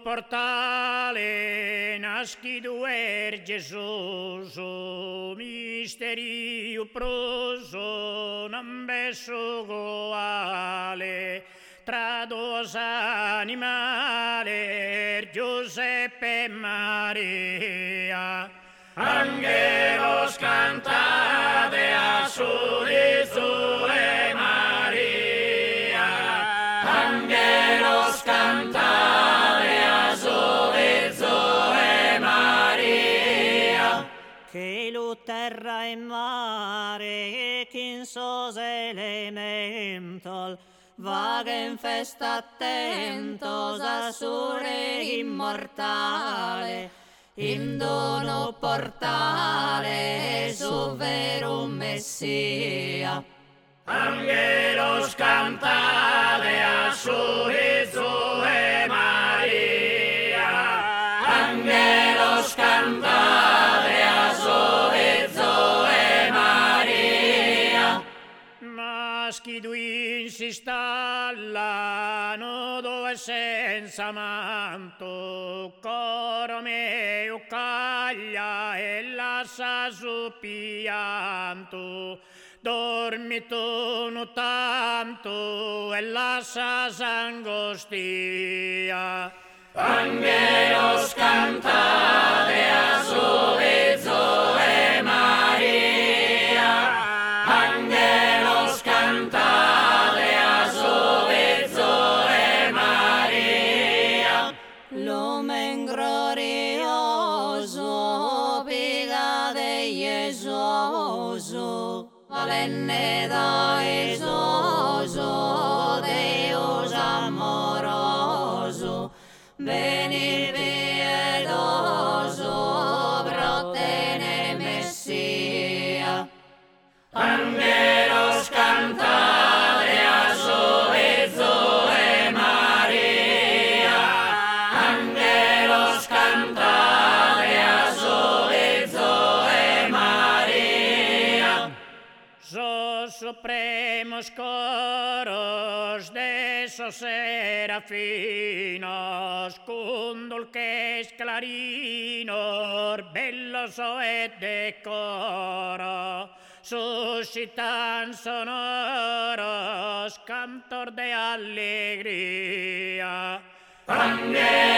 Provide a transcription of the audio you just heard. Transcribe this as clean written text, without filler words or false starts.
portale nascido Gesù, misterio proso, non beso uguale, tra due animali, Giuseppe e Maria. Angelos cantate a su Gesù e Maria. Angelos cantate a su Gesù e Maria. Che lo terra e mare, che in sos elemental, vagen festa attentos a su Re immortale, in dono portale su vero Messia. Angelos cantate a su Gesù e Maria. Angelos cantate a su Gesù e Maria. Maschi due si stallano dove senza manto, coro mio caglia e lascia su pianto. Dormi tu no tanto e lascia angostia. Angelos cantate a su Gesù e Maria. Angelos cantate a su Gesù e Maria. L'omen glorioso, piga de Gesù, valenne da esoso, Deus amoroso, veni piedoso, protene Messia. Angelos cantate a su Gesù e Maria. Angelos cantate a su Gesù e Maria. So supremos coros de esos serafinos, con dulces clarinos, bellos et de coro, suscitan sonoros cantor de alegría. Angelos